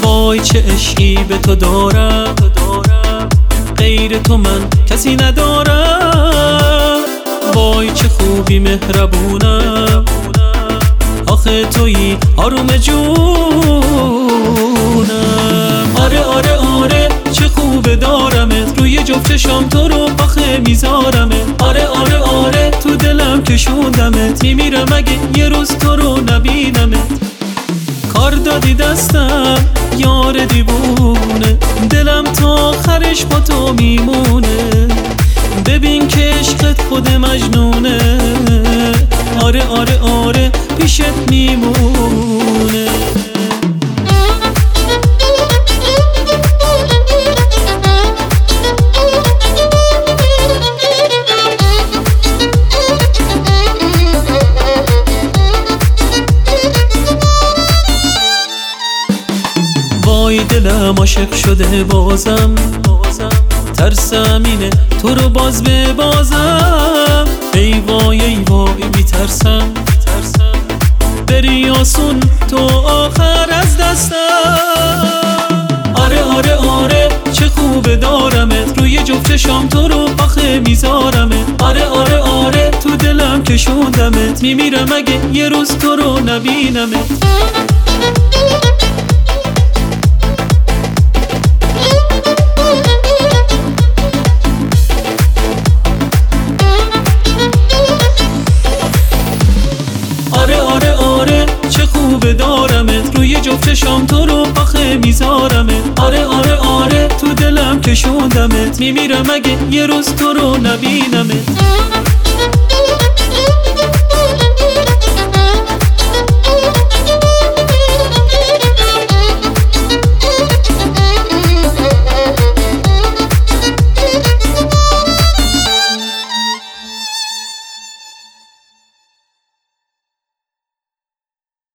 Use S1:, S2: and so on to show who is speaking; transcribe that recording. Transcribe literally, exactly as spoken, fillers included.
S1: وای چه عشقی به تو دارم، غیر تو من کسی ندارم. وای چه خوبی مهربونم، آخه تویی آروم جونم. آره آره آره چه خوبه دارمت، روی جفت چشام تو رو آخه میذارمت. آره آره آره تو دلم کشوندمت، میمیرم اگه یه روز تو رو نبینمت. کار دادی دستم یار دیوونه، دلم تا آخرش با تو میمونه. ببین که عشقت خود مجنونه، آره آره آره پیشت میمونه. وای دلم عاشق شده بازم، ترسم اینه تو رو باز ببازم. ای وای ای وای میترسم بری آسون تو آخر از دستم. آره آره آره چه خوبه دارمت، روی جفت چشام تو رو آخه میذارمت. آره آره آره تو دلم کشوندمت، میمیرم اگه یه روز تو رو نبینمت. آره آره آره چه خوبه دارمت، روی جفت چشام تو رو آخه میذارمت. آره آره آره تو دلم کشوندمت، میمیرم اگه یه روز تو رو نبینمت.